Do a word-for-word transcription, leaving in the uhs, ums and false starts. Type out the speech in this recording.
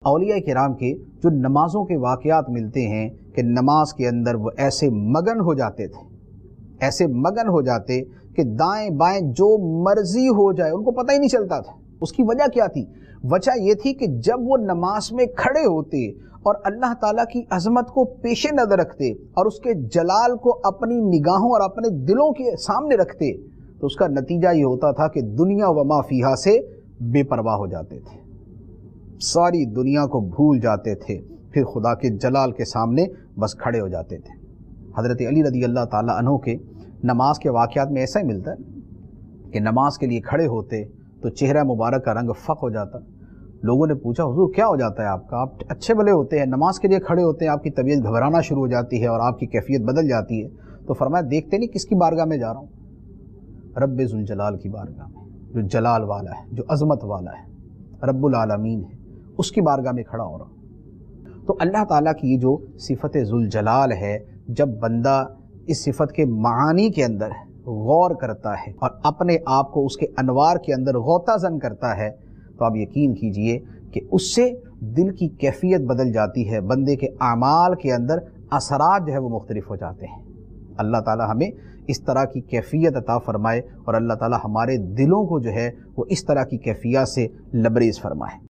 اولیاء کرام کے جو نمازوں کے واقعات ملتے ہیں کہ نماز کے اندر وہ ایسے مگن ہو جاتے تھے ایسے مگن ہو جاتے کہ دائیں بائیں جو مرضی ہو جائے ان کو پتہ ہی نہیں چلتا تھا۔ اس کی وجہ کیا تھی؟ وجہ یہ تھی کہ جب وہ نماز میں کھڑے ہوتے اور اللہ تعالیٰ کی عظمت کو پیش نظر رکھتے اور اس کے جلال کو اپنی نگاہوں اور اپنے دلوں کے سامنے رکھتے تو اس کا نتیجہ یہ ہوتا تھا کہ دنیا و ما فیہا سے بے پرواہ ہو جاتے تھے، ساری دنیا کو بھول جاتے تھے، پھر خدا کے جلال کے سامنے بس کھڑے ہو جاتے تھے۔ حضرت علی رضی اللہ تعالیٰ عنہ کے نماز کے واقعات میں ایسا ہی ملتا ہے کہ نماز کے لیے کھڑے ہوتے تو چہرہ مبارک کا رنگ فق ہو جاتا۔ لوگوں نے پوچھا حضور کیا ہو جاتا ہے آپ کا؟ آپ اچھے بھلے ہوتے ہیں، نماز کے لیے کھڑے ہوتے ہیں، آپ کی طبیعت گھبرانا شروع ہو جاتی ہے اور آپ کی کیفیت بدل جاتی ہے۔ تو فرمایا دیکھتے نہیں کس کی بارگاہ میں جا رہا ہوں؟ رب ذوالجلال کی بارگاہ میں، جو جلال والا ہے، جو عظمت والا ہے، رب العالمین ہے، اس کی بارگاہ میں کھڑا ہو رہا ہوں۔ تو اللہ تعالیٰ کی یہ جو صفت ذوالجلال ہے، جب بندہ اس صفت کے معانی کے اندر غور کرتا ہے اور اپنے آپ کو اس کے انوار کے اندر غوطہ زن کرتا ہے تو آپ یقین کیجئے کہ اس سے دل کی کیفیت بدل جاتی ہے، بندے کے اعمال کے اندر اثرات جو ہے وہ مختلف ہو جاتے ہیں۔ اللہ تعالی ہمیں اس طرح کی کیفیت عطا فرمائے اور اللہ تعالی ہمارے دلوں کو جو ہے وہ اس طرح کی کیفیت سے لبریز فرمائے۔